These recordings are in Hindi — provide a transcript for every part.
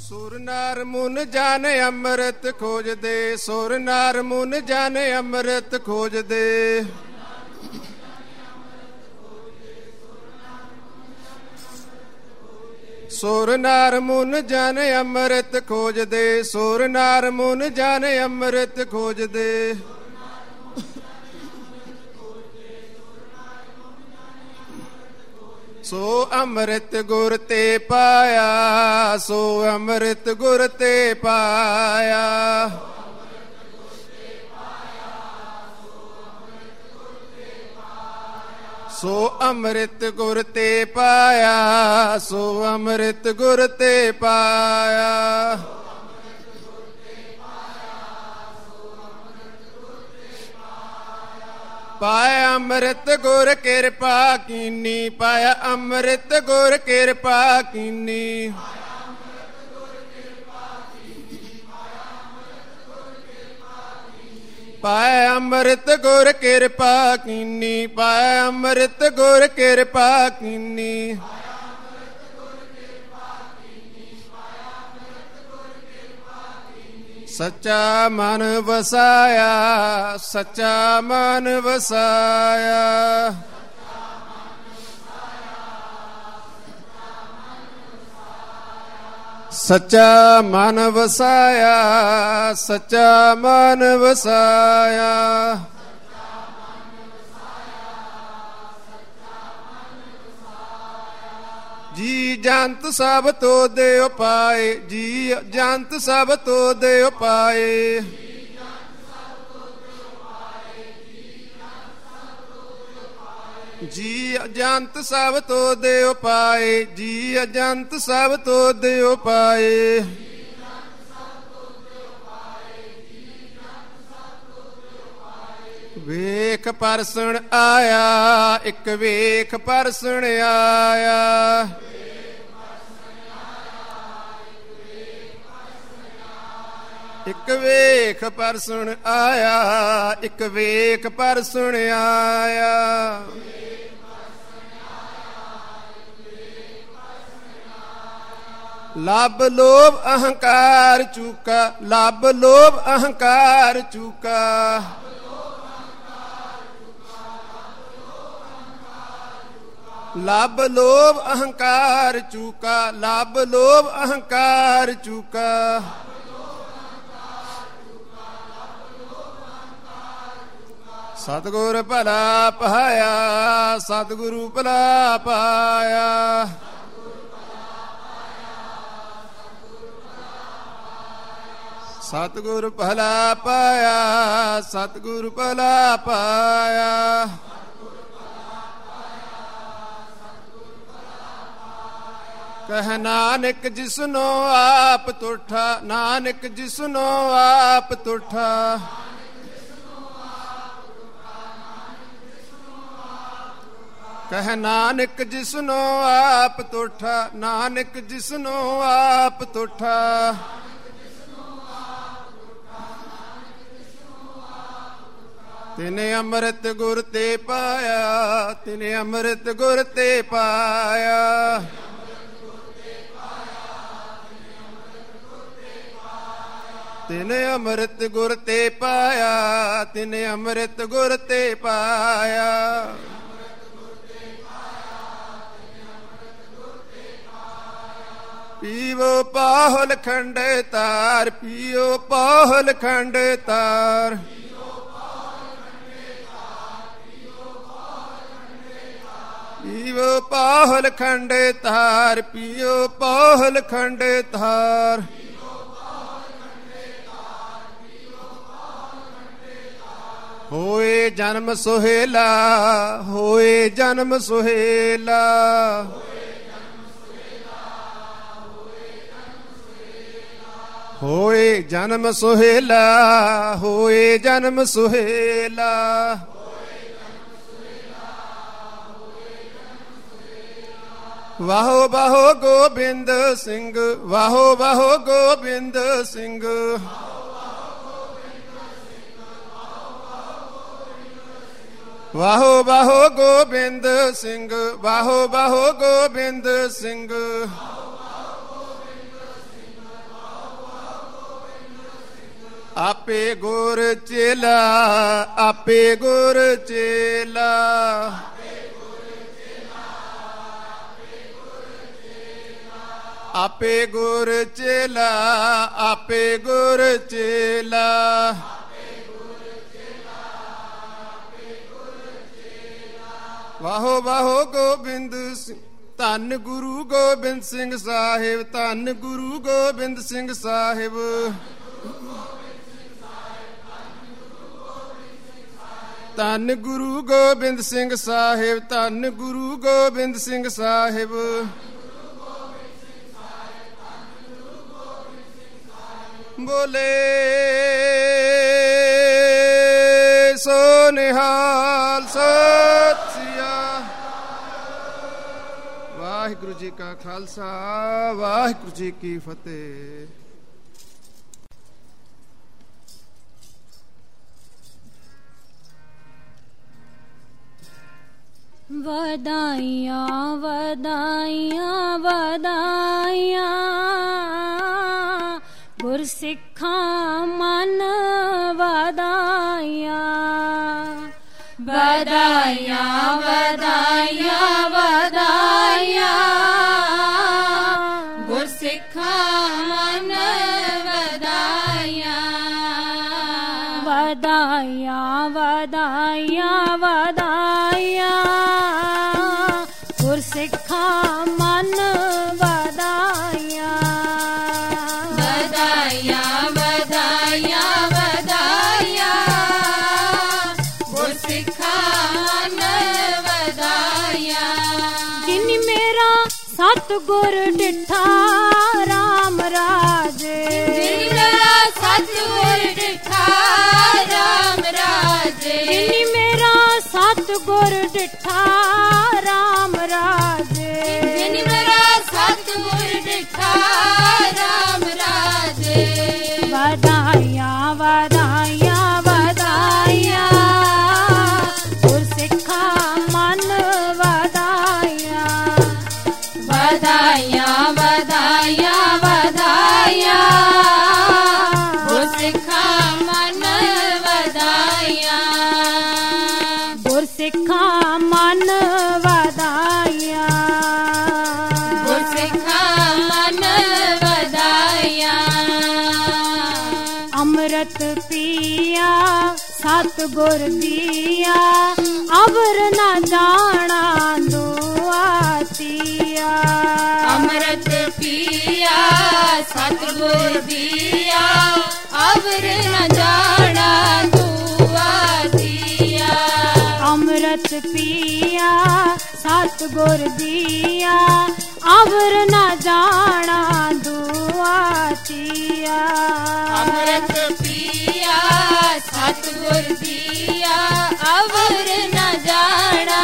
ਸੁਰ ਨਾਰ ਮੁਨ ਜਨ ਅੰਮ੍ਰਿਤ ਖੋਜਦੇ, ਸੁਰ ਨਾਰ ਮੁਨ ਜਨ ਅੰਮ੍ਰਿਤ ਖੋਜਦੇ। ਸੁਰ ਨਾਰ ਮੁਨ ਜਨ ਅੰਮ੍ਰਿਤ ਖੋਜਦੇ, ਸੁਰ ਨਾਰ ਮੁਨ ਜਨ ਅੰਮ੍ਰਿਤ ਖੋਜਦੇ। ਸੋ ਅੰਮ੍ਰਿਤ ਗੁਰ ਤੇ ਪਾਇਆ, ਸੋ ਅੰਮ੍ਰਿਤ ਗੁਰ ਤੇ ਪਾਇਆ। ਸੋ ਅੰਮ੍ਰਿਤ ਗੁਰ ਤੇ ਪਾਇਆ, ਸੋ ਅੰਮ੍ਰਿਤ ਗੁਰ ਤੇ ਪਾਇਆ। ਪਾਇਆ ਅੰਮ੍ਰਿਤ ਗੁਰ ਕਿਰਪਾ ਕੀਨੀ, ਪਾਇਆ ਅੰਮ੍ਰਿਤ ਗੁਰ ਕਿਰਪਾ ਕੀਨੀ। ਪਾਇਆ ਅੰਮ੍ਰਿਤ ਗੁਰ ਕਿਰਪਾ ਕੀਨੀ, ਪਾਇਆ ਅੰਮ੍ਰਿਤ ਗੁਰ ਕਿਰਪਾ ਕੀਨੀ। ਸੱਚਾ ਮਨ ਵਸਾਇਆ, ਸੱਚਾ ਮਨ ਵਸਾਇਆ। ਸੱਚਾ ਮਨ ਵਸਾਇਆ, ਸੱਚਾ ਮਨ ਵਸਾਇਆ। ਜੀ ਜੰਤ ਸਭ ਤੋਦੇ ਉਪਾਏ, ਜੀ ਜੰਤ ਸਭ ਤੋਦੇ ਉਪਾਏ। ਜੀ ਅਜੰਤ ਸਭ ਤੋਦੇ ਉਪਾਏ, ਜੀ ਅਜੰਤ ਸਭ ਤੋਦੇ ਉਪਾਏ। ਵੇਖ ਪਰਸਣ ਆਇਆ, ਇੱਕ ਵੇਖ ਪਰਸਣ ਆਇਆ। ਇੱਕ ਵੇਖ ਪਰਸਣ ਆਇਆ, ਇੱਕ ਵੇਖ ਪਰਸਣ ਆਇਆ। ਲੱਭ ਲੋਭ ਅਹੰਕਾਰ ਚੂਕਾ, ਲੱਭ ਲੋਭ ਅਹੰਕਾਰ ਚੂਕਾ। ਲੱਭ ਲੋਭ ਅਹੰਕਾਰ ਚੂਕਾ, ਲੱਭ ਲੋਭ ਅਹੰਕਾਰ ਚੂਕਾ। ਸਤਿਗੁਰ ਭਲਾ ਪਾਇਆ, ਸਤਿਗੁਰੂ ਭਲਾ ਪਾਇਆ। ਸਤਿਗੁਰ ਭਲਾ ਪਾਇਆ, ਸਤਿਗੁਰ ਭਲਾ ਪਾਇਆ। ਕਹਿ ਨਾਨਕ ਜਿਸਨੋ ਆਪ ਤੁਠਾ, ਨਾਨਕ ਜਿਸਨੋ ਆਪ ਤੁਠਾ। ਕਹਿ ਨਾਨਕ ਜਿਸਨੋ ਆਪ ਤੁਠਾ, ਨਾਨਕ ਜਿਸਨੋ ਆਪ ਤੁਠਾ। ਤਿਨੇ ਅੰਮ੍ਰਿਤ ਗੁਰ ਤੇ ਪਾਇਆ, ਤਿਨੇ ਅੰਮ੍ਰਿਤ ਗੁਰ ਤੇ ਪਾਇਆ। ਤਿਨੇ ਅੰਮ੍ਰਿਤ ਗੁਰ ਤੇ ਪਾਇਆ, ਤਿਨੇ ਅੰਮ੍ਰਿਤ ਗੁਰ ਤੇ ਪਾਇਆ। ਪੀਵੋ ਪਾਹੁਲ ਖੰਡ ਤਾਰ, ਪੀਓ ਪਾਹੁਲ ਖੰਡ ਤਾਰ। ਪੀਵੋ ਪਾਹੁਲ ਖੰਡ ਤਾਰ, ਪੀਓ ਪਾਹੁਲ ਖੰਡ ਤਾਰ। ਹੋਏ ਜਨਮ ਸੁਹੇਲਾ, ਹੋਏ ਜਨਮ ਸੁਹੇਲਾ। ਹੋਏ ਜਨਮ ਸੁਹੇਲਾ, ਹੋਏ ਜਨਮ ਸੁਹੇਲਾ। ਵਾਹੋ ਵਾਹੋ ਗੋਬਿੰਦ ਸਿੰਘ, ਵਾਹੋ ਵਾਹੋ ਗੋਬਿੰਦ ਸਿੰਘ। ਵਾਹੋ ਵਾਹੋ ਗੋਬਿੰਦ ਸਿੰਘ, ਵਾਹੋ ਵਾਹੋ ਗੋਬਿੰਦ ਸਿੰਘ। ਆਪੇ ਗੁਰ ਚੇਲਾ, ਆਪੇ ਗੁਰ ਚੇਲਾ, ਆਪੇ ਗੁਰ ਚੇਲਾ, ਆਪੇ ਗੁਰ ਚੇਲਾ। ਵਾਹੋ ਵਾਹੋ ਗੋਬਿੰਦ ਸਿੰਘ, ਧੰਨ ਗੁਰੂ ਗੋਬਿੰਦ ਸਿੰਘ ਸਾਹਿਬ, ਧੰਨ ਗੁਰੂ ਗੋਬਿੰਦ ਸਿੰਘ ਸਾਹਿਬ। ਧੰਨ ਗੁਰੂ ਗੋਬਿੰਦ ਸਿੰਘ ਸਾਹਿਬ, ਧੰਨ ਗੁਰੂ ਗੋਬਿੰਦ ਸਿੰਘ ਸਾਹਿਬ। ਬੋਲੇ ਸੋ ਨਿਹਾਲ, ਸਤਿ ਸ੍ਰੀ ਅਕਾਲ। ਵਾਹਿਗੁਰੂ ਜੀ ਕਾ ਖਾਲਸਾ, ਵਾਹਿਗੁਰੂ ਜੀ ਕੀ ਫਤਿਹ। ਵਧਾਈਆਂ ਵਧਾਈਆਂ ਵਧਾਈਆਂ, ਗੁਰਸਿੱਖਾਂ ਮਨ ਵਧਾਈਆਂ। ਵਧਾਈਆਂ ਵਧਾਈਆਂ ਵਧਾਈਆਂ, ਗੁਰਸਿੱਖਾਂ ਮਨ ਵਧਾਈਆਂ। ਵਧਾਈਆਂ ਵਧਾਈਆਂ ਵਧਾਈਆਂ, ਗੁਰਸਿੱਖਾਂ ਮਨ ਵਧਾਈਆਂ। ਵਧਾਈਆਂ ਵਧਾਈਆਂ ਵਧਾਈਆਂ, ਗੁਰਸਿੱਖਾਂ ਮਨ ਵਧਾਈਆਂ। ਜਿਨ ਮੇਰਾ ਸਤਿਗੁਰ ਡਿਠਾ ਰਾਮ ਰਾਜੇ, ਜਿਨ ਮੇਰਾ ਸਤਿਗੁਰ ਡਿਠਾ ਰਾਮ ਰਾਜੇ, ਜਿਨ ਮੇਰਾ ਸਤਿਗੁਰ ਡਿਠਾ ਰਾਮ ਰਾਜੇ, ਜਿਨ ਮੇਰਾ ਸਤਿਗੁਰ ਡਿਠਾ ਰਾਮ ਰਾਜੇ। ਵਧਾਈਆਂ ਵਧਾਈਆਂ ਵਧਾਈਆਂ, ਗੁਰਸਿੱਖਾਂ ਮਨ ਵਧਾਈਆਂ। ਵਧਾਈਆਂ ਵਧਾਈਆਂ ਵਧਾਈਆਂ, ਗੁਰਸਿੱਖਾਂ ਮਨ ਵਧਾਈਆਂ। ਗੁਰਸਿੱਖਾਂ ਮਨ ਵਧਾਈਆਂ, ਗੁਰਸਿੱਖਾਂ ਮਨ ਵਧਾਈਆਂ। ਅੰਮ੍ਰਿਤ ਪੀਆ ਸਤਿਗੁਰ ਦੀਆ, ਅਵਰ ਨਾ ਜਾਣਾ ਦੁਆਤੀਆ। ਅੰਮ੍ਰਿਤ ਪੀਆ ਸਤਿਗੁਰ ਦੀਆ, ਅਵਰ ਨਾ ਜਾਣਾ ਦੁਆਤੀਆ। ਅੰਮ੍ਰਿਤ ਪੀਆ ਸਤਿਗੁਰ ਦੀਆ, ਅਵਰ ਨਾ ਜਾਣਾ ਦੁਆਤੀਆ। ਅੰਮ੍ਰਿਤ ਪੀਆ ਸਤਿਗੁਰ ਦੀਆ, ਅਵਰ ਨਾ ਜਾਣਾ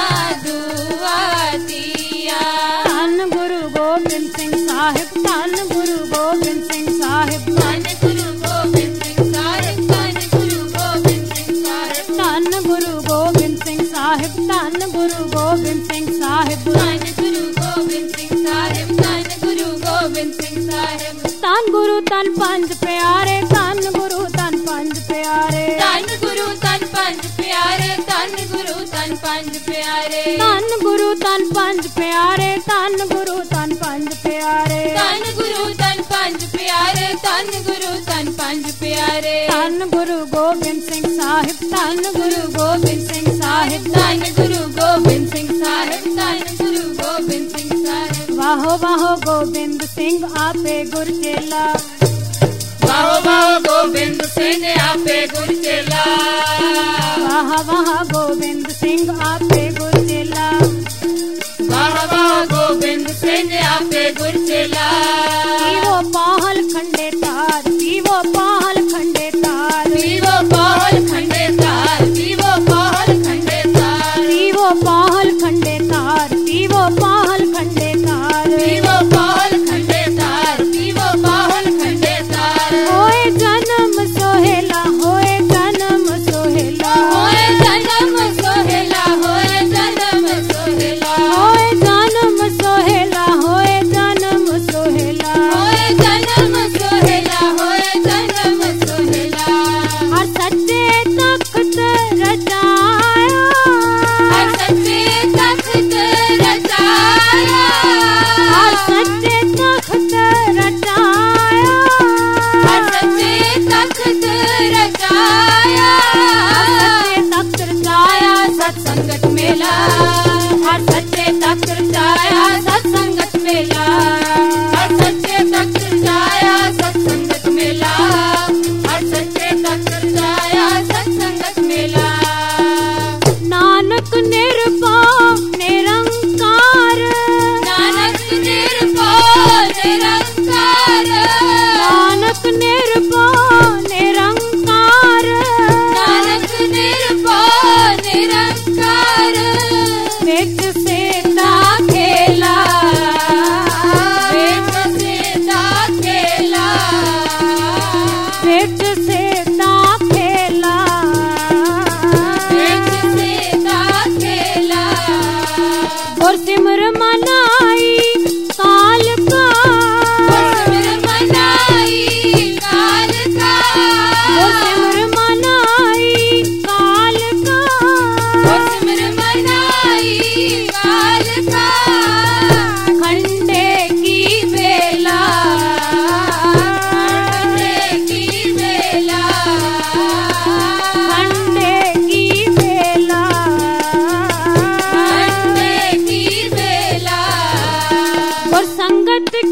ਦੁਆਤੀਆ। ਧੰਨ ਗੁਰੂ ਗੋਬਿੰਦ ਸਿੰਘ ਸਾਹਿਬ, ਧੰਨ ਗੁਰੂ ਗੋਬਿੰਦ ਸਿੰਘ ਸਾਹਿਬ, ਧੰਨ ਗੁਰੂ ਗੋਬਿੰਦ ਸਿੰਘ ਸਾਹਿਬ, ਧੰਨ ਗੁਰੂ ਗੋਬਿੰਦ ਸਿੰਘ ਸਾਹਿਬ, ਧੰਨ ਗੁਰੂ ਗੋਬਿੰਦ ਸਿੰਘ ਸਾਹਿਬ, ਧੰਨ ਗੁਰੂ ਗੋਬਿੰਦ ਸਿੰਘ ਸਾਹਿਬ, ਧੰਨ ਗੁਰੂ ਗੋਬਿੰਦ ਸਿੰਘ ਸਾਹਿਬ, ਧੰਨ ਗੁਰੂ ਗੋਬਿੰਦ ਸਿੰਘ ਸਾਹਿਬ। ਧੰਨ ਗੁਰੂ ਧੰਨ ਪੰਜ ਪਿਆਰੇ, ਧੰਨ ਗੁਰੂ ਧੰਨ ਪੰਜ ਪਿਆਰੇ, ਧੰਨ ਗੁਰੂ ਧੰਨ ਪੰਜ ਪਿਆਰੇ, ਧੰਨ ਗੁਰੂ ਧੰਨ ਪੰਜ ਪਿਆਰੇ, ਧੰਨ ਗੁਰੂ ਧੰਨ ਪੰਜ ਪਿਆਰੇ, ਧੰਨ ਗੁਰੂ ਧੰਨ ਪੰਜ ਪਿਆਰੇ, ਧੰਨ ਗੁਰੂ ਧੰਨ ਪੰਜ ਪਿਆਰੇ, ਧੰਨ ਗੁਰੂ ਧੰਨ ਪੰਜ ਪਿਆਰੇ। ਧੰਨ ਗੁਰੂ ਗੋਬਿੰਦ ਸਿੰਘ ਸਾਹਿਬ, ਧੰਨ ਗੁਰੂ ਗੋਬਿੰਦ ਸਿੰਘ ਸਾਹਿਬ, ਧੰਨ ਗੁਰੂ ਗੋਬਿੰਦ ਸਿੰਘ ਸਾਹਿਬ, ਧੰਨ ਗੁਰੂ ਗੋਬਿੰਦ ਸਿੰਘ ਸਾਹਿਬ। ਵਾਹੋ ਵਾਹੋ ਗੋਬਿੰਦ ਸਿੰਘ ਆਪੇ ਗੁਰ ਚੇਲਾ, ਵਾਹੋ ਵਾਹੋ ਗੋਬਿੰਦ ਸਿੰਘ ਆਪੇ ਗੁਰ ਚੇਲਾ। ਵਾਹ ਵਾਹ ਗੋਬਿੰਦ ਸਿੰਘ ਆਪੇ ਗੁਰ ਚੇਲਾ, ਵਾਹ ਵਾਹ ਗੋਬਿੰਦ ਸਿੰਘ ਆਪੇ ਗੁਰ ਚੇਲਾ। ਪੀਵੋ ਪਾਹਲ ਖੰਡੇ ਤਾਰ, ਪੀਵੋ ਪਾਹਲ ਖੰਡੇ ਤਾਰ, ਪੀਵੋ ਪਾਹਲ ਖੰਡੇ ਤਾਰ, ਪੀਵੋ ਪਾਹਲ ਖੰਡੇ ਤਾਰ, ਪੀਵੋ ਪਾਹਲ ਖੰਡੇ ਤਾਰ, ਪੀਵੋ ਪਾਹਲ ਖੰਡੇ ਤਾਰ, ਪੀਵੋ ਪਾਹਲ ਖੰਡੇ ਤਾਰ, ਪੀਵੋ ਪਾਹਲ ਖੰਡੇ ਤਾਰ। ਹੋਏ ਜਨਮ ਸੋਹਿਲਾ, ਹੋਏ ਜਨਮ ਸੋਹਿਲਾ, ਹੋਏ ਜਨਮ ਸੋਹਿਲਾ, ਹੋਏ ਜਨਮ ਸੋਹਿਲਾ, ਹੋਏ ਜਨਮ ਸੋਹਿਲਾ, ਹੋਏ ਜਨਮ ਸੋਹਿਲਾ,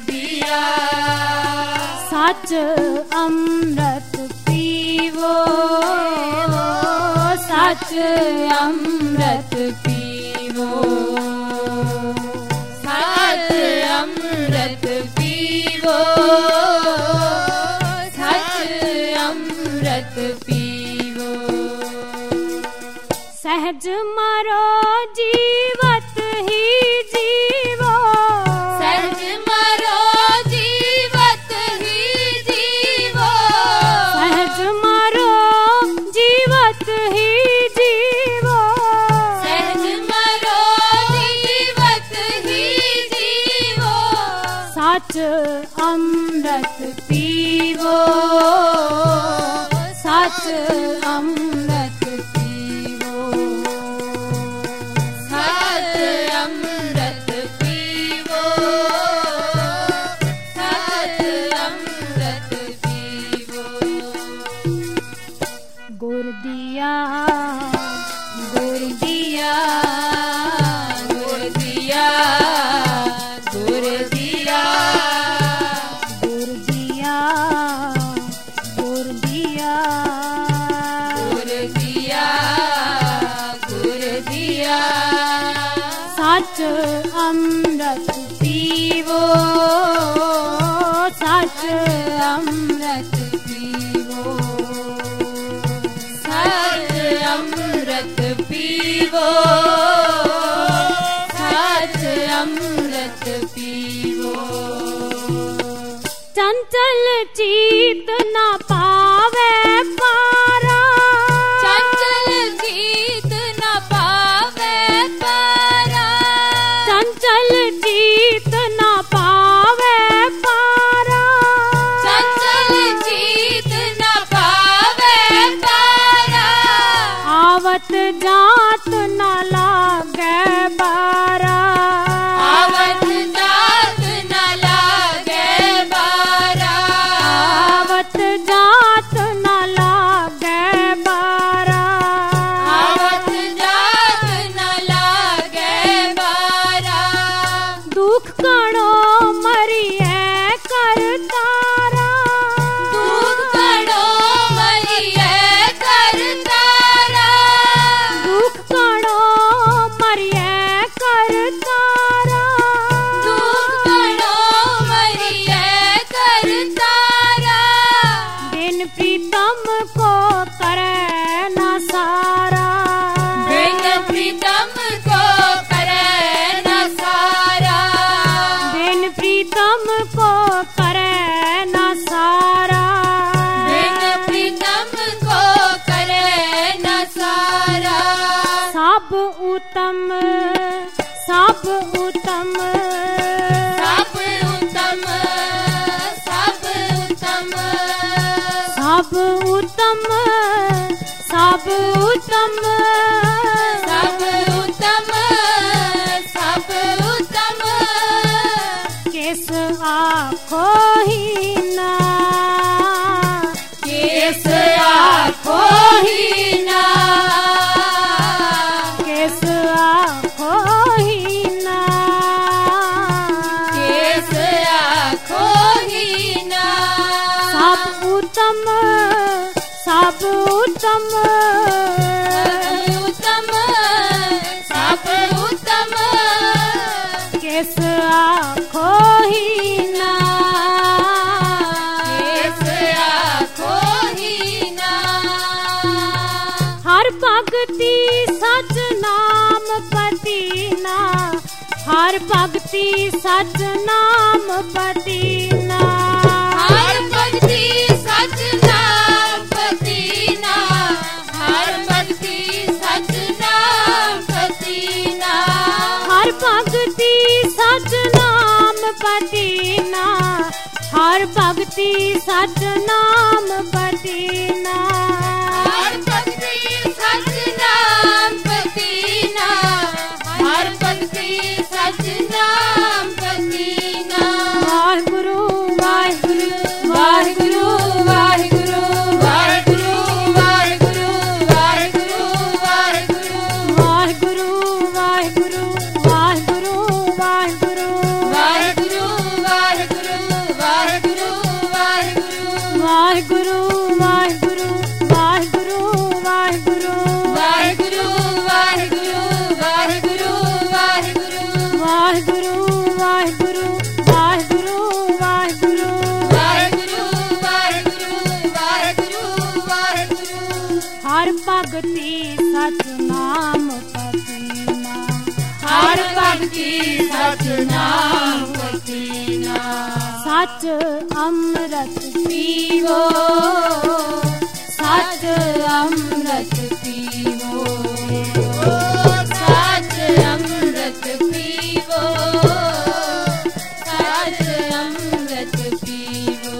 दिया। सच अमृत पीवो, सच अमृत पीवो, सच अमृत पीवो, सच अमृत पीवो। सहज मरो जीवत ही जीवो, सहज मरो जीवत ही जीवो, सहज मरो जीवत ही जीवो, सहज मरो जीवत ही जीवो। सच अमृत पीवो, सच अमृत पीवो, सच अमृत पीवो, सच अमृत पीवो। गुर दिया, गुर दिया, गुर दिया, गुर दिया, गुर दिया, गुर दिया, गुर दिया, गुर दिया। सच अमृत पीवो, सच अमृत पीवो, सच अमृत पीवो, सच अमृत पीवो। चंचल चीत न पावे पारा, चंचल चीत न पावे पारा, चंचल चीत न पावे पारा, चंचल चीत न पावे पारा। आवत जात न लागे बारा, आवत जात न लागे बारा, आवत जात न लागे बारा, आवत जात न लागे बारा। दुख कणो मरिए कर तारा, दुख कणो मरिए कर तारा, दुख कणो मरिए कर तारा, दुख कणो मरिए कर तारा। बिन प्रीतम को करे न सारा, बिन प्रीतम को करे न सारा, बिन प्रीतम को करे न सारा, बिन प्रीतम को करे न सारा। सब उत्तम, सब उत्तम, सब उत्तम, सब उत्तम, सब उत्तम, सब उत्तम, सब उत्तम, सब उत्तम। किस आँखो ही ना, किस आँखो ही ना, किस आँखो ही ना, किस आँखो ही ना। सब उत्तम, सब उत्तम, उत्तम, सब उत्तम। किस आँखो ही ना, किस आँखो ही ना। हर भगति सच नाम पतीना, हर भगति सच नाम पतीना, हर भक्ति सच नाम पतीना, हर भक्ति सच नाम पतीना, हर भगति सच नाम पतीना, हर भगति सच नाम पतीना, हर भक्ति सच नाम पतीना, हर भक्ति सच नाम पतीना। वाहिगुरु वाहिगुरु वाहिगुरु वाहिगुरु वाहिगुरु वाहिगुरु वाहिगुरु वाहिगुरु वाहिगुरु वाहिगुरु वाहिगुरु वाहिगुरु वाहिगुरु वाहिगुरु वाहिगुरु वाहिगुरु वाहिगुरु वाहिगुरु वाहिगुरु वाहिगुरु वाहिगुरु वाहिगुरु वाहिगुरु वाहिगुरु वाहिगुरु वाहिगुरु वाहिगुरु वाहिगुरु वाहिगुरु वाहिगुरु हर भगति सच नाम पसीना हर भक्ति सच नाम पसीना सच अमृत पीवो सच अमृत पीवो सच अमृत पीवो सच अमृत पीवो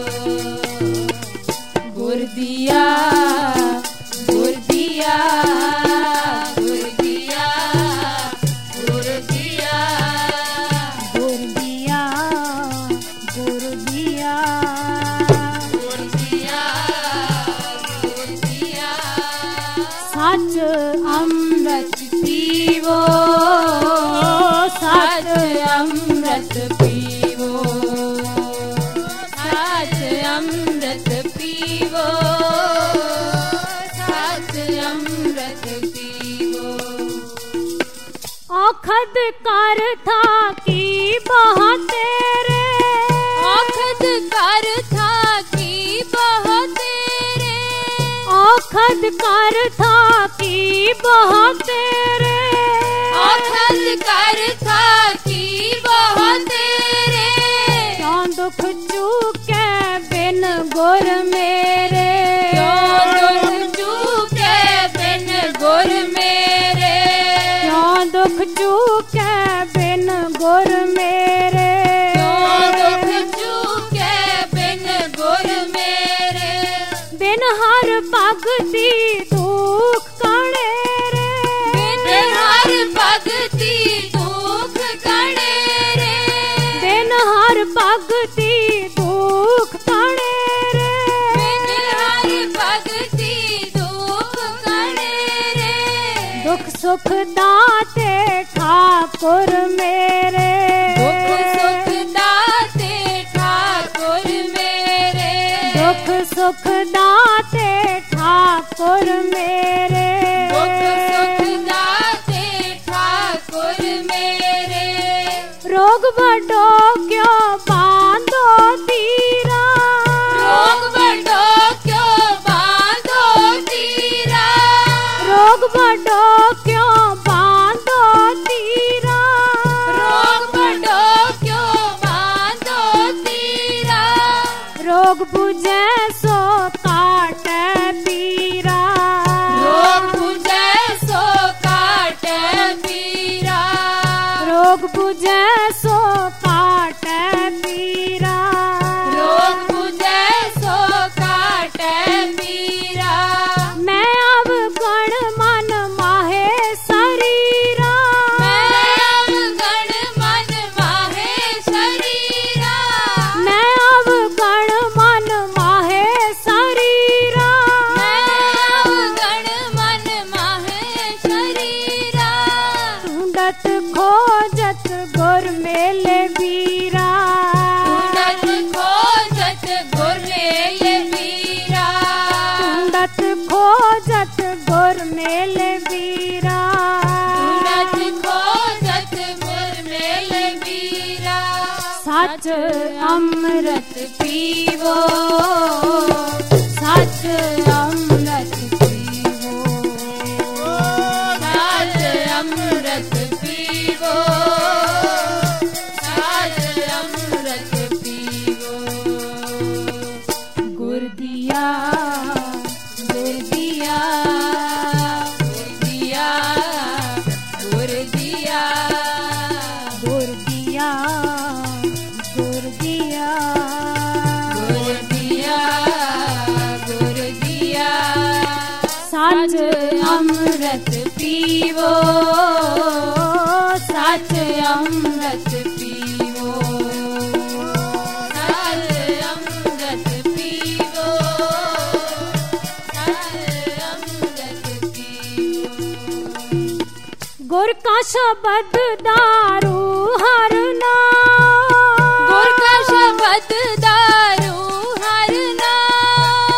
गुर दिया गुर दिया गुर दिया गुर दिया गुर दिया गुर दिया गुर दिया गुर दिया सच अमृत पीवो सच अमृत पीवो सच अमृत पीवो सच अमृत पीवो औखद कर था की बहा तेरे औखद कर था की बहा तेरे औखद कर था की बहा तेरे औखद कर था की बहा तेरे क्यों दुख चूके बिन गुर मेरे क्यों दुख चूके बिन गुर मेरे क्यों दुख चूके बिन गुर मेरे क्यों दुख चूके बिन गुर मेरे बिन हर भगति दुख कणेरे बिन हर भगति दुख कणेरे बिन हर भगति दुख कणेरे बिन हर भगति दुख कणेरे दुख सुख दाते ठाकुर मेरे दुख सुख दाते ठाकुर मेरे दुख सुख दाते ठाकुर मेरे दुख सुख दाते ठाकुर मेरे रोग बड़ो क्यों बांधो तीरा रोग बड़ो क्यों बांधो तीरा रोग बड़ो क्यों बांधो तीरा रोग बड़ो क्यों बांधो तीरा रोग बुझे सो काटे पीरा रोग बुझे सो काटे पीरा रोग बुझे सो काटे पीरा रोग बुझे सो काटे पीरा मैं अब गण मन माहे शरीरा मैं अब गण मन माहे शरीरा मैं अब गण मन माहे शरीरा मैं अब गण मन माहे शरीरा ढूंढत खोजत गुर मेले बीरा ढूंढत खोजत गुर मेले बीरा ढूंढत खोजत गुर मेले बीरा ढूंढत खोजत गुर मेले बीरा सच अमृत पीवो सच अमृत पीवो सच अमृत पीवो सच अमृत पीवो गुर दिया गुर दिया गुर दिया गुर दिया गुर दिया गुर दिया गुर दिया गुर दिया सच अमृत पीवो सच अमृत पीवो सच अमृत पीवो सच अमृत पीवो गुर का शब्द दारू हर नाम गुर का शब्द दारू हर नाम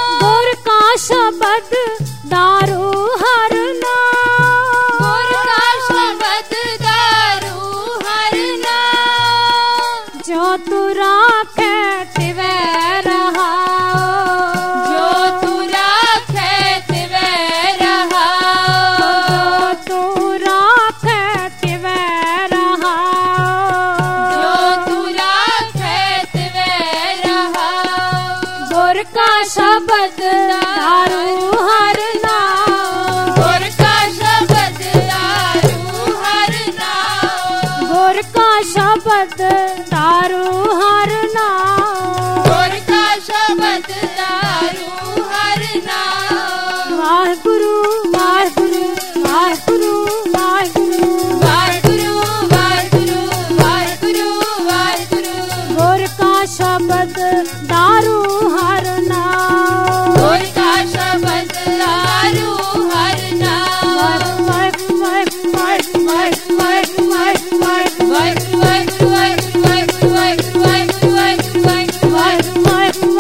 का शब्द दारू हर नाम, गुर का शब्द दारू हर नाम, गुर का शब्द दारू हर नाम, गुर का शब्द दारू हर नाम। वाहिगुरु वाहिगुरु वाहिगुरु वाहिगुरु, वाहिगुरु वाहिगुरु वाहिगुरु वाहिगुरु, गुर का शब्द दारू हर नाम, गुर का शब्द दारू हर नाम। वाहिगुरु वाहिगुरु वाहिगुरु वाहिगुरु वाहिगुरु वाहिगुरु वाहिगुरु वाहिगुरु वाहिगुरु वाहिगुरु वाहिगुरु वाहिगुरु वाहिगुरु वाहिगुरु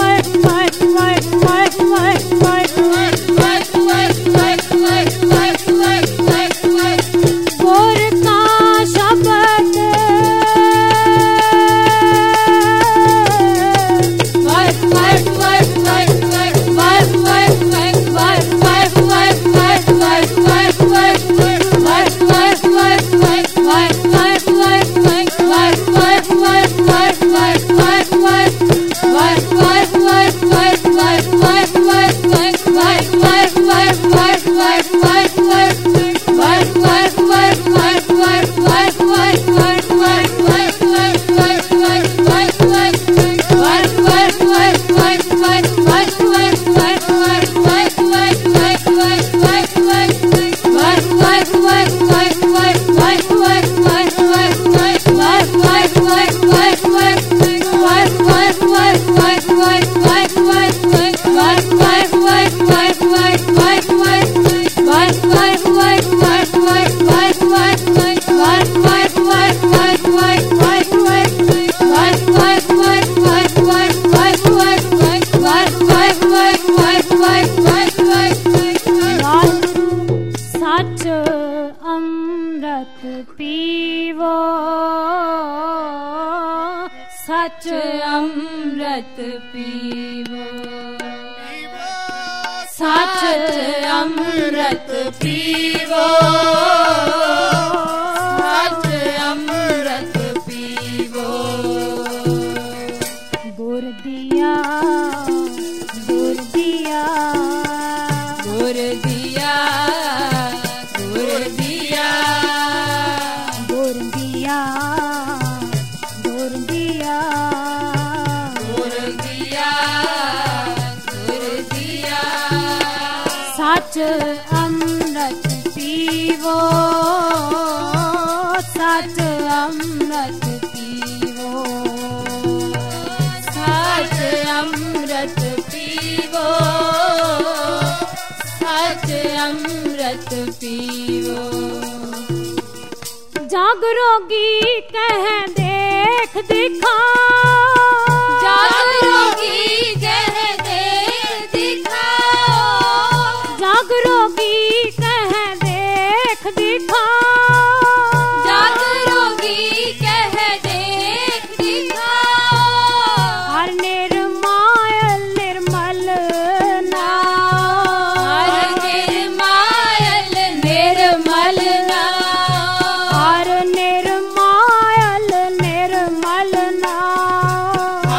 सच अमृत पीवो, सच अमृत पीवो, सच अमृत पीवो, सच अमृत पीवो। गुर दिया गुर दिया गुर दिया गुर दिया गुर दिया गुर दिया गुर दिया गुर दिया। सच अमृत पीवो, सच अमृत पीवो, सच अमृत पीवो, सच अमृत पीवो। जागरोगी कह देख दिखा, जागरोगी कह देख दिखाओ, जागरोगी कह देख दिखा, जागरोगी कह देख दिखाओ। हर निर्मायल निर्मल नाम, हर निर्मायल निर्मल नाम, हर निर्मायल निर्मल नाम,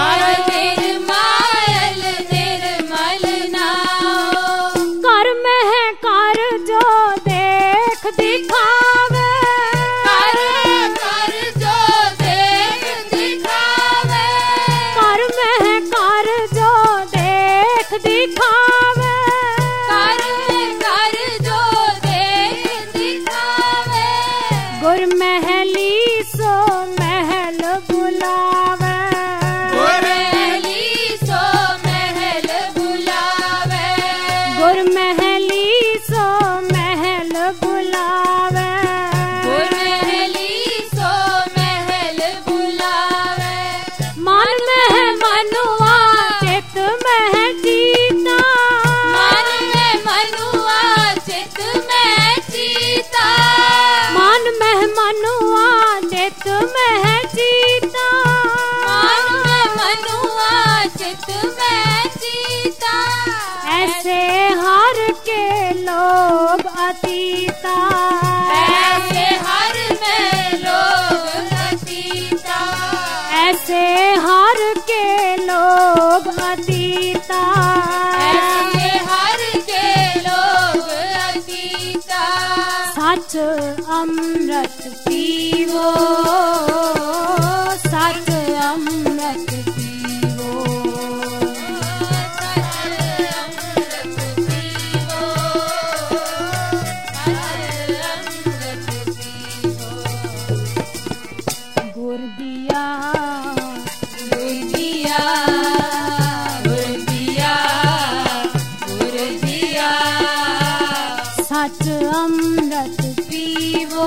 सच अमृत पीवो, सच अमृत पीवो, सच अमृत पीवो, सच अमृत पीवो। गुर दिया, गुर दिया, गुर दिया, गुर दिया। सच अमृत पीवो,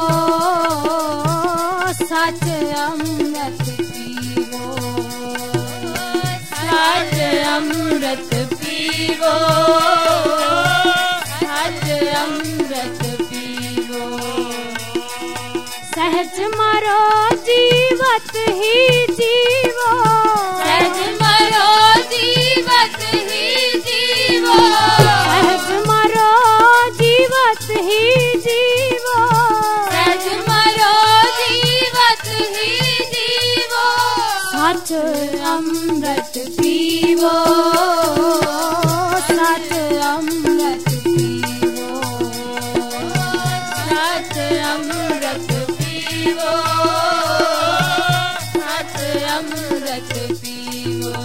सच अमृत पीवो, सच अमृत पीवो, सच अमृत पीवो। सहज मरो जीवत ही जीवो, सहज मरो जीवत ही जीवो, सहज मरो जीवत ही जीवो, सहज मरो जीवत ही जीवो। सच अमृत पीवो, सच अमृत पीवो, सच अमृत पीवो, सच अमृत पीवो।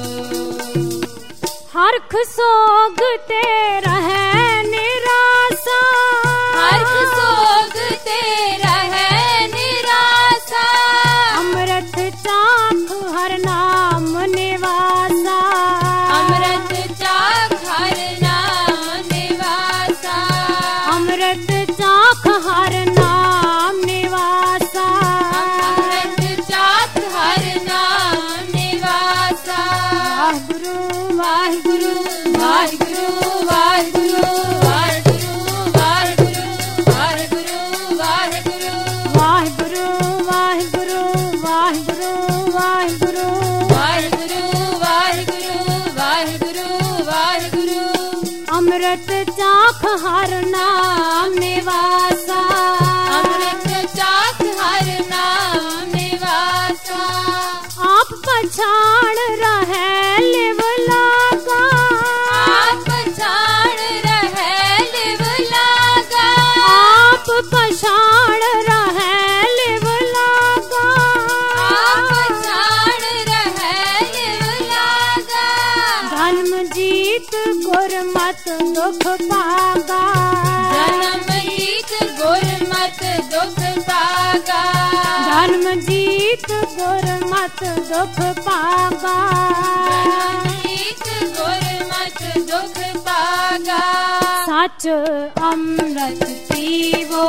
हरख सोग तेरा है निराशा, हर्ष सोग तेरा है निराशा, अमृत चाख हर नाम निवासा, अमृत चाख हर नाम निवासा, अमृत चाख हर नाम निवासा, अमृत चाख हर नाम निवासा। वाहिगुरु वाहिगुरु वाहिगुरु वाहिगुरु वाहिगुरु वाहिगुरु वाहिगुरु वाहिगुरु वाहिगुरु वाहिगुरु वाहिगुरु वाहिगुरु वाहिगुरु वाहिगुरु वाहिगुरु वाहिगुरु। अमृत चाख हर नाम निवासा, अमृत चाख हर नाम निवासा। आप पछाड़ रहे लिव लागा, आप पछाड़ रहे लिव लागा, आप पछाड़ रहे लिव लागा, आप पछाड़ रहे लिव लागा। जन्म जीत गुरमत दुख पागा, जन्म जीत गुरमत दुख पागा, जन्म जीत गुरमत दुख पागा, जन्म जीत गुरमत दुख पागा। सच अमृत पीवो,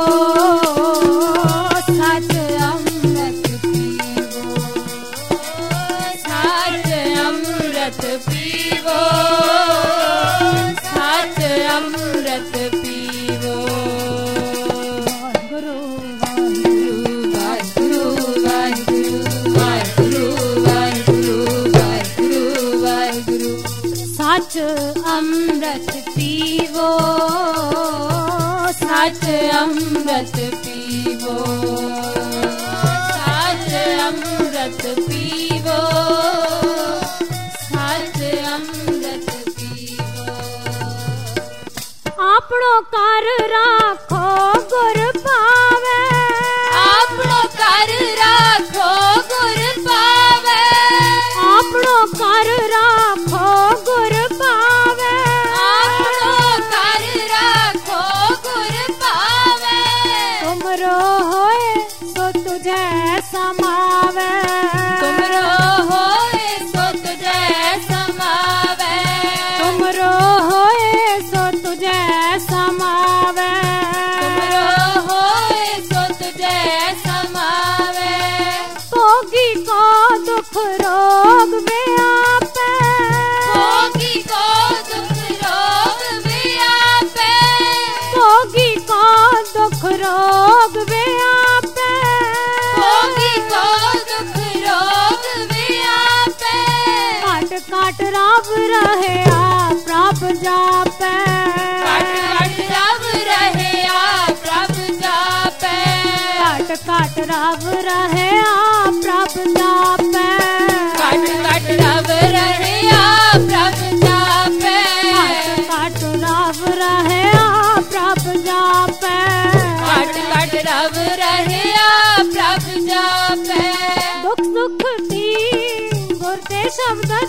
सच अमृत पीवो, सच अमृत पीवो, सच अमृत पीवो। गुरु वाहिगुरु वाहिगुरु वाहिगुरु वाहिगुरु वाहिगुरु वाहिगुरु। सच अमृत पीवो, सच अमृत पीवो, सच अमृत पीवो, सच अमृत पीवो। आपनो कर राखो गुर पावे, आपनो कर राखो गुर पावे, आपनो कर राखो गुर पावे, आपनो कर राखो गुर पावे। तुमरो होए सो तुझे समावे, तुमरो होए सो तुझे समावे, तुमरो होए सो तुझे समावे, तुमरो होए सो तुझे समावे। भोगी को दुख रोग में आपे, भोगी को दुख रोग में आपे, भोगी को दुख रोग में आपे, भोगी को दुख रोग में आपे। काट काट राव रहे आप प्रभ जापे, काट काट रब रहे आप रब जापे, काट काट राव रहे आप प्रभ जापे, काट काट रब रहे आप रब जापे, काट काट राव रहे आप प्रभ जापे, काट काट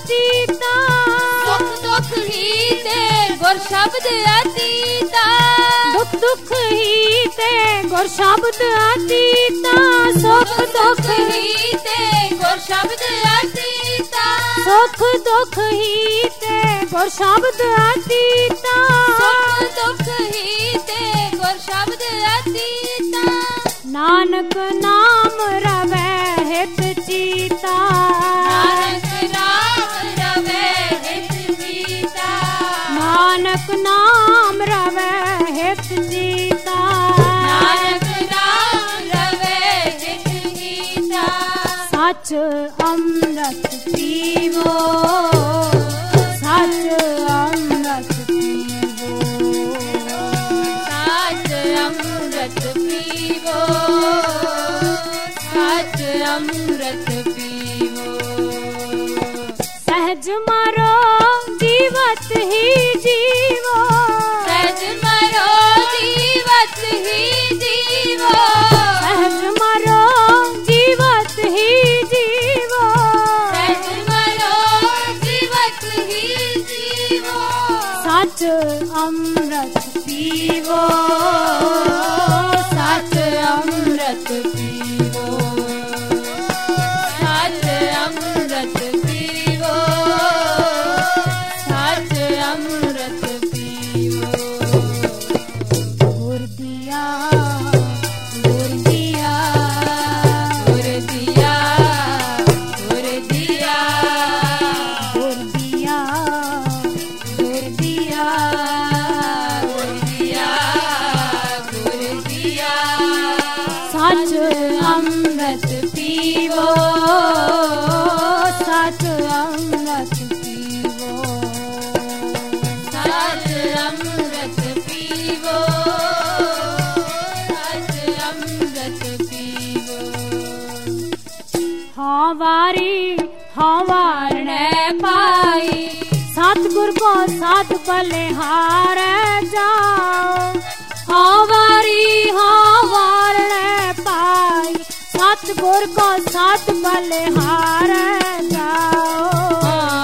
अतीता सुख दुख ही ते गुर शब्द अतीता दुख दुख ही ते गुर शब्द अतीता सुख दुख ही ते गुर शब्द अतीता सुख दुख ही ते गुर शब्द अतीता सुख दुख ही ते गुर शब्द अतीता नानक नाम रवै हित चीता नानक नाम रवै हित चीता नानक नाम रवै हित चीता नानक नाम रवै हित चीता सच अमृत पीवो सच अमृत पीवो साच अमृत पीवो साच अमृत पीवो सहज मरो जीवत ही जीवो सहज मरो जीवत ही जीवो सहज मरो जीवत ही जीवो सहज मरो जीवत ही जीवो सच अमृत पीवो साच अमृत पीवो साच अमृत पीवो साच अमृत पीवो गुर दिया गुर दिया गुर दिया गुर दिया गुर दिया गुर दिया गुर दिया गुर दिया सच अमृत पीवो सच अमृत पीवो साच अमृत पीवो साच अमृत पीवो हाँ वार ने पाई सतगुर को साथ बलिहार जाओ हाँ वार ने पाई सतगुर को साथ बलिहार जाओ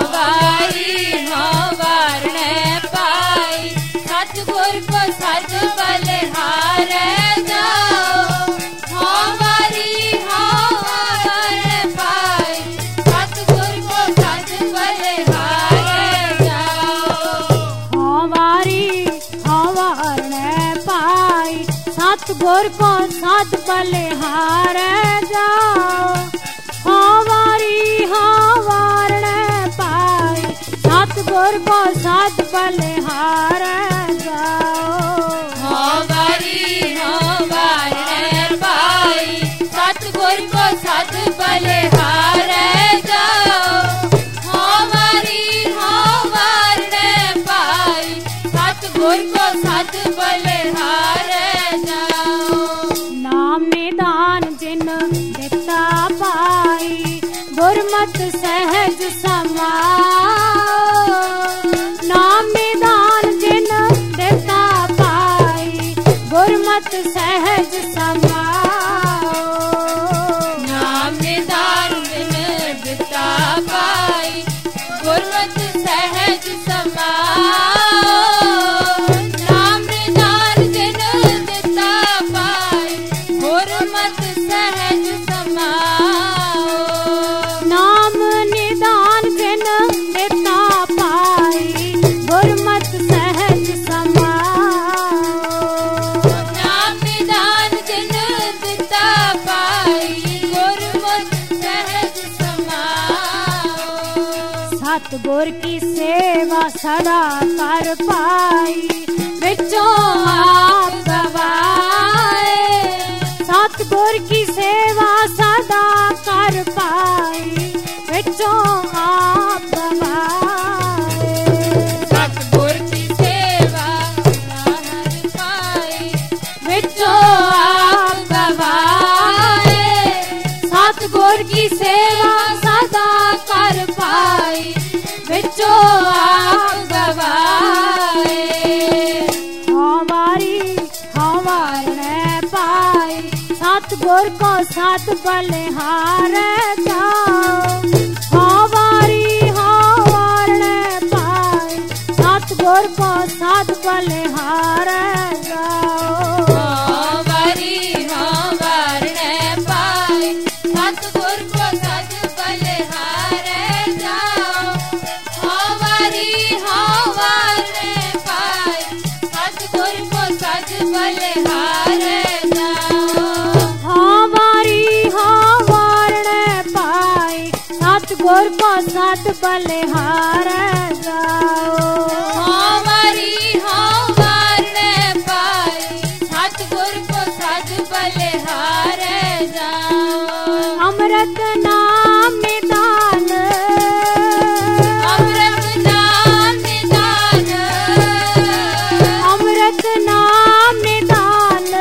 वार ने पाई सतगुर को सत बलिहार जाओ वारी वार पाई सतगुर को सत बलिहार जाओ हाँ वार ने पाई सतगुर को साथ बलिहार जाओ हाँ वार ने पाई सतगुर को साथ बलिहार जाओ वारी वार ने पाई सतगुर को सत बलिहार जाओ वारी वार ने पाई सतगुर को सत बलिहार जाओ नाम निदान जिन दिता पाई गुरमत सहज समाओ नाम निदान जिन दिता पाई गुरमत सहज समाओ नाम निदान बिन दिता पाई गुरमत सहज समाओ नाम निदान बिन दिता पाई गुरमत सहज समाओ नाम निदान जिन दिता पाई गुरमत सहज समाओ नाम निदान जिन दिता पाई गुरमत सहज समाओ सतगुर की सेवा सदा कर पाई विचों आप गवाए सतगुर की सेवा सदा कर पाई विचों आप गवाए सतगुर की सेवा हर पाई विचों आप गवाए सतगुर की सेवा सदा कर पाई विचों आप गवाए हमार ने पाई सतगुर को साथ बलिहार जाओ हमारी सतगुर को साथ बलिहार जाओ। हाँ वारी हाँ वारने पाए सतगुर को साथ बलिहार जाओ। हाँ वारी हाँ वारने पाए सतगुर को साथ बलिहार जाओ। हाँ वारी हाँ वारने पाए सतगुर को साथ बलिहार जाओ। हाँ वारी हाँ वारने पाए सतगुर को साथ बलिहार जाओ। अमृत नाम निदान अमृत नाम निदान अमृत नाम निदान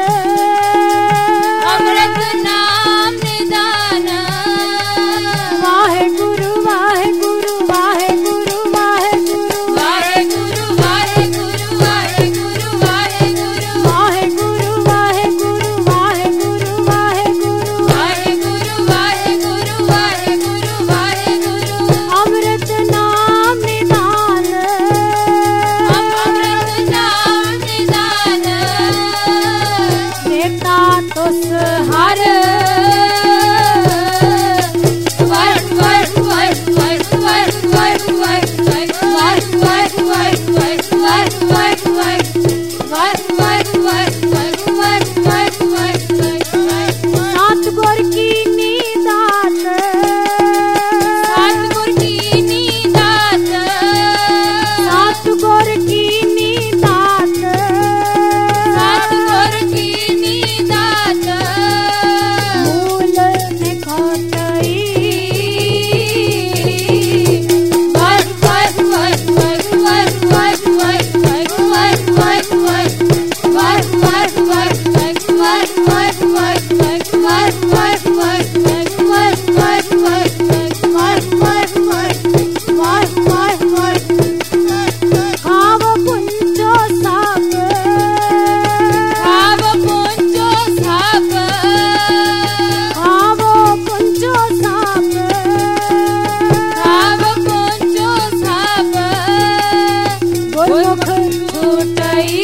अमृत नाम निदान वाहे गुरु वाहे गुरु वाहे गुरु वाहे गुरु वाहे गुरु वाहे गुरु वाहे गुरु वाहे गुरु वाहे गुरु वाहे गुरु वाहे गुरु वाहे गुरु वाहे गुरु वाहे गुरु वाहे गुरु वाहे गुरु अमृत नाम निदान अमृत नाम निदान देता तुस हर सतगुर की नीदात सतगुर की नीदात सतगुर की नीदात सतगुर की नीदात मूल निखोटई खाव पुंजो साप खाव पुंजो साप खाव पुंजो साप खाव पुंजो साप गुरमुख छूटई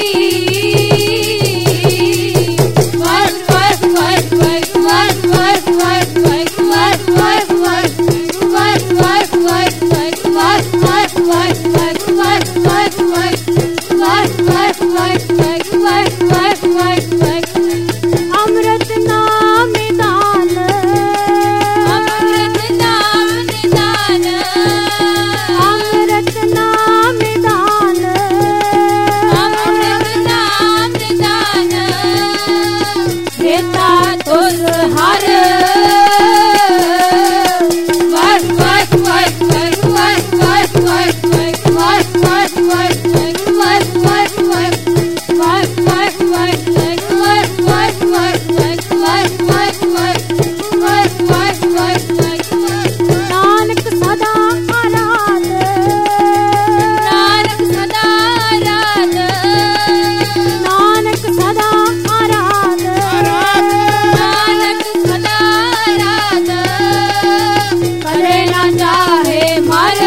अमृत नाम निदान अमृत नाम निदान अमृत नाम निदान अमृत नाम निदान देता तुस हर नानक सदा आराध नानक सदा राध नानक सदा आराध नानक सदा राध करे ना चाहे मर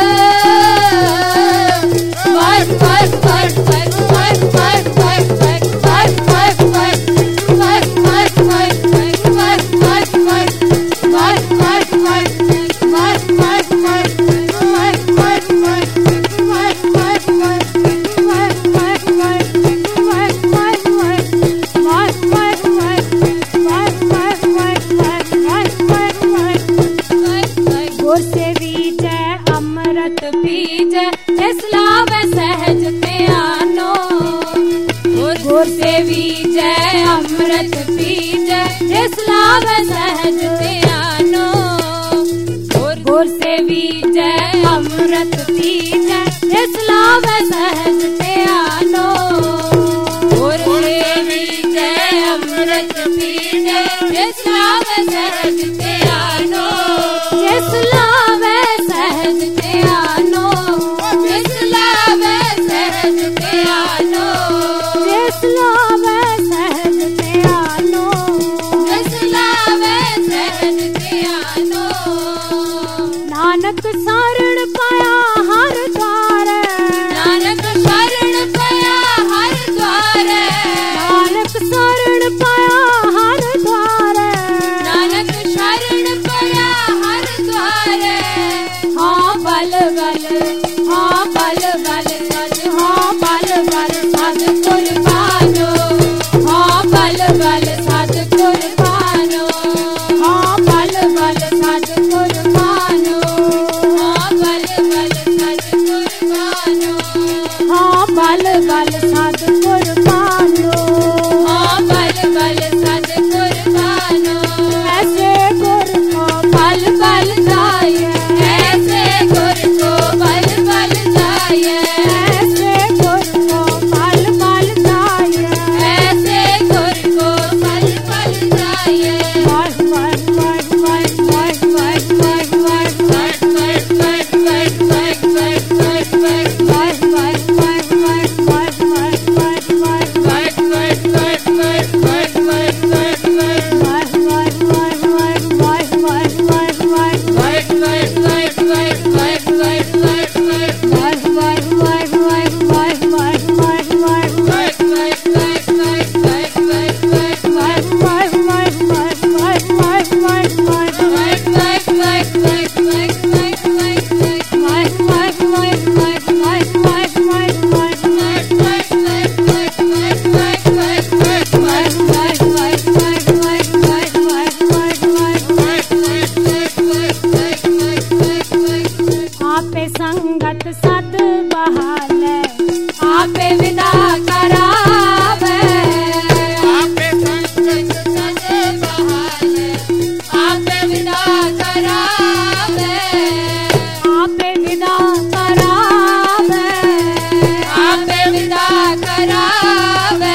गुर से बीजय अमृत बीजय जिस लावे सहज ध्यानो गुर से बीजय अमृत बीजय जिस लावे सहज ध्यानो गुर से बीजय अमृत बीजय जिस लावे सहज ध्यानो गुर देवी जय अमृत पीजे जिस लावे सहज ध्यानो जिस लावे सहज ध्यानो जिस लावे सहज ध्यानो जिस लावे सहज ध्यानो जिस लावे सहज ध्यानो नानक सारण पाया हर द्वार बल सद कुर्बानो हाँ बल बल सद कुर्बानो ऐसे गुर को बल बल जाए ऐसे गुर को बल बल जाए ऐसे गुर को बल बल जाए ऐसे गुर को बल बल जाए वाह वाह वाह वाह वाह वाह वाह वाह आपे संगत सद बहाले आपे विदा करावे आपे संगत सद बहाले आपे विदा करावे आपे विदा करावे आपे विदा करावे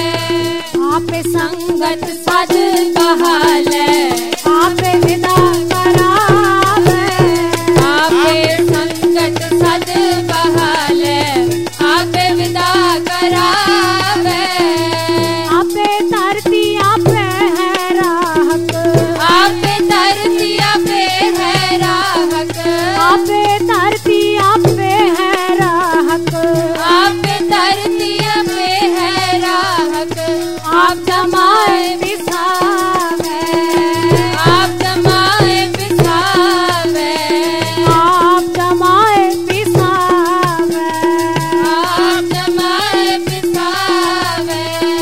आपे संगत सद बहाले आपे विदा करावे आपे संगत सद बहाले आपे विदा करावे आपे धरती आपे है राहत आपे धरती आपे है राहत आपे धरती आपे है राहत आपे धरती आपे है राहत आप जमाए बिसावे आप जमाए बिसावे आप जमाए बिसावे आप जमाए बिसावे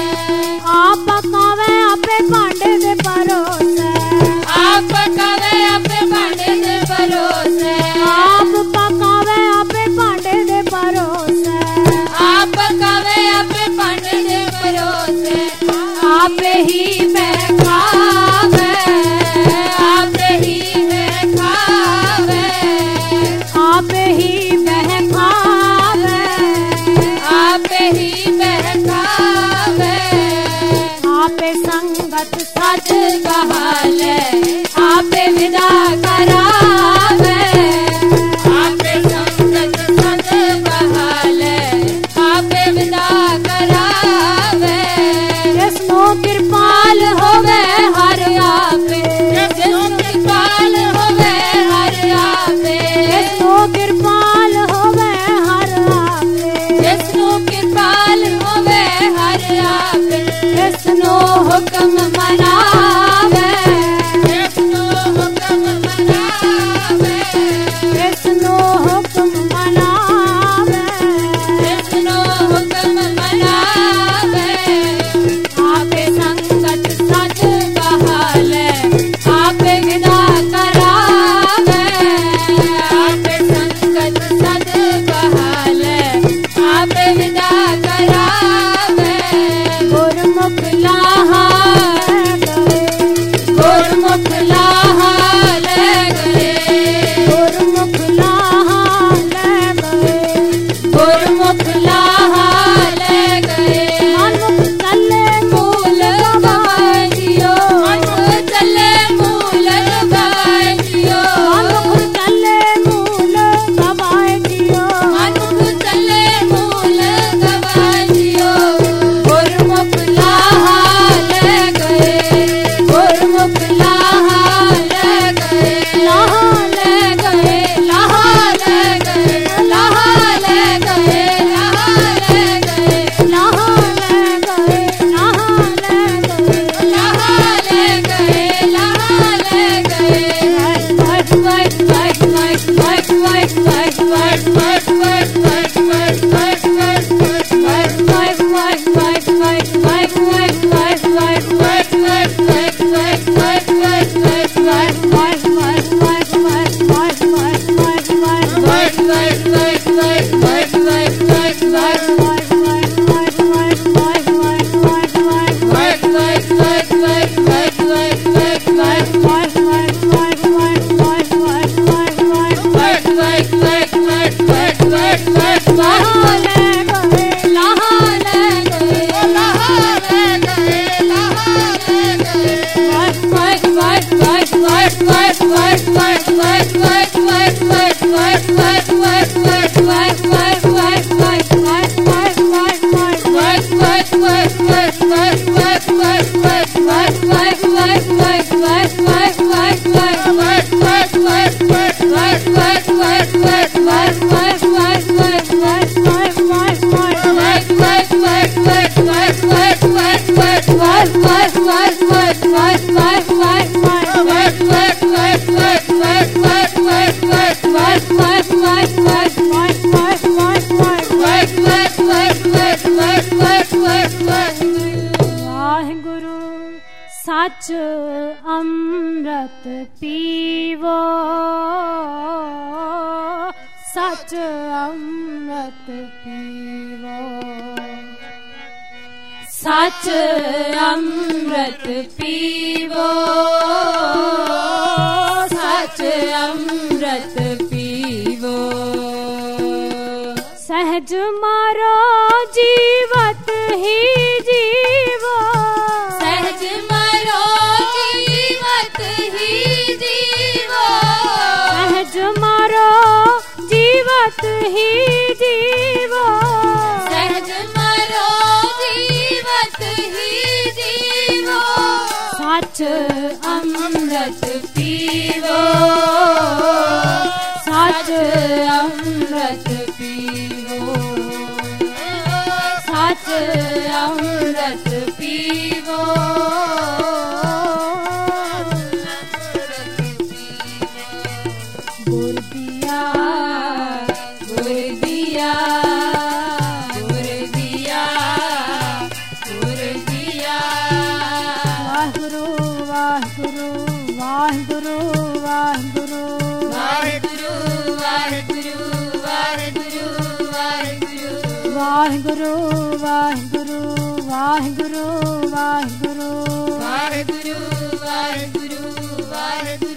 आप पकावे आपे भांडे दे परोसे आप पकावे आपे भांडे दे परोसे आप पकावे आपे भांडे दे परोसे आप पकावे आपे भांडे दे परोसे आपे ही बहकावे आपे ही में खावे आपे ही बहकावे आपे ही बहकावे आपे संगत सद बहाले आपे विदा करावे आपे संगत सद बहाले आपे विदा करावे जिसनो कृपाल होवे हर आपे जिसनो कृपाल होवे हर आपे जिसनो कृपाल होवे हर आपे जिसनो कृपाल होवे हर आपे जिसनो हुक्म मनावे जिसनो हुक्म मनावे जिसनो हुक्म मनावे जिसनो हुक्म मनावे आपे संगत सद बहाले आपे विदा करावे आपे संगत सद बहाले आपे विदा करावे गुरमुख लाहा गए गुरमुख लाहा ले गए गुरमुख लाहा ले गए गुरमुख लाहा ले गए मनुख चले मूल गवाए जियो मनुख चले मूल गवाए जियो मनुख चले मूल गवाए जियो मनुख चले मूल गवाए जियो गुरमुख लाहा ले गए गुरमुख लाहा ले गए लाहा ले गए लाहा ले गए लाहा ले गए लाहा ले गए लाहा ले गए लाहा ले गए लाहा ले गए लाहा ले गए सच अमृत पीवो सच अमृत पीवो सच अमृत पीवो सच अमृत पीवो सहज मारो जीवत ही जीवो सहज मारो जीवत ही जीवो सहज मारो जीवत ही जीवो सहज मारो जीवत ही जीवो सच अमृत पीवो सच अमृत पीवो सच अमृत पीवो गुर दिया गुर दिया गुर दिया गुर दिया वाहिगुरु वाहिगुरु वाहिगुरु वाहिगुरु वाहिगुरु वाहिगुरु वाहिगुरु वाहिगुरु वाहिगुरु वाहिगुरु वाहिगुरु वाहिगुरु वाहिगुरु वाहिगुरु वाहिगुरु